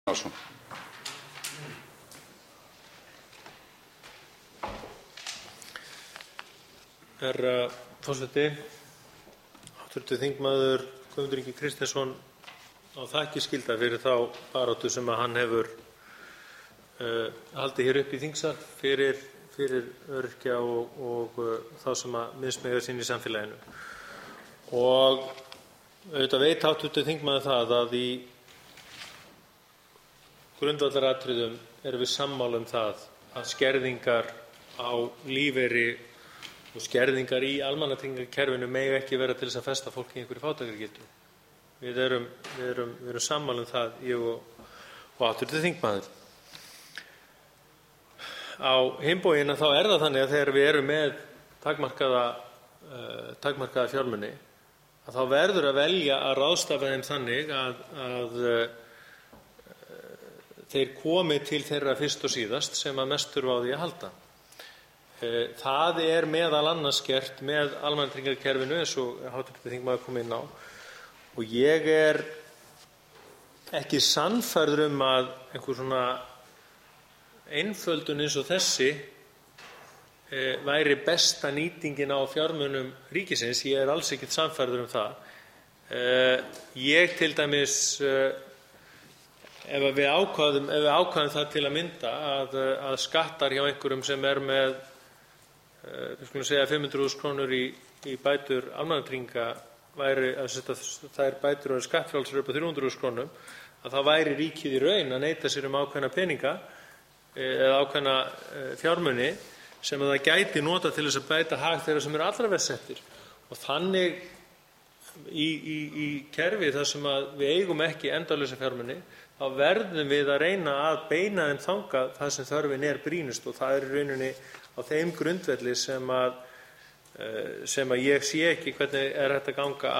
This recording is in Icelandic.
Árnason. Herra forseti, hv. þingmaður Guðmundur Ingi Kristinsson á þakkir skyldar fyrir þá baráttu sem hann hefur haldið hér upp í þingsal fyrir öryrkja og þá sem mismega sín í samfélaginu. Og auðvitað veit hv. þingmaður það að í grundvallaratriðum erum við sammála það að skerðingar á lífeyri og skerðingar í almannatryggingakerfinu mega ekki vera til þess að festa fólk í einhverju fátæktargildru. Við erum sammála það, ég og hv. þingmaður. Á hinn bóginn þá það þannig að þegar við erum með takmarkaða fjármuni, að þá verður að velja að ráðstafa þeim þannig að þeir komi til þeirra fyrst og síðast sem að mest þurfa á því að halda. Það meðal annars gert með almannatryggingakerfinu eins og hv. þingmaður kom inn á, og ég ekki sannfærður að einhver svona einföldun eins og þessi væri besta nýtingin á fjármunum ríkisins. Ég alls ekkert sannfærður það. Ég til dæmis ef við ákváðum það til að mynda að skattar hjá einhverjum sem með við skulum segja 500.000 krónur í bætur almannatrygginga væri þær bætur og skattfrjálsar upp á 300.000 krónum, að þá væri ríkið í raun að neita sér ákveðna peninga eða ákveðna fjármuni sem það gæti nota til þess að bæta hag þeirra sem allra verst settir. Og þannig í kerfi þar sem við eigum ekki endalausa fjármuni, þá verðum við að reyna að beina þeim þangað þar sem þörfin brýnust, og það í rauninni á þeim grundvelli sem ég sé ekki hvernig hægt að ganga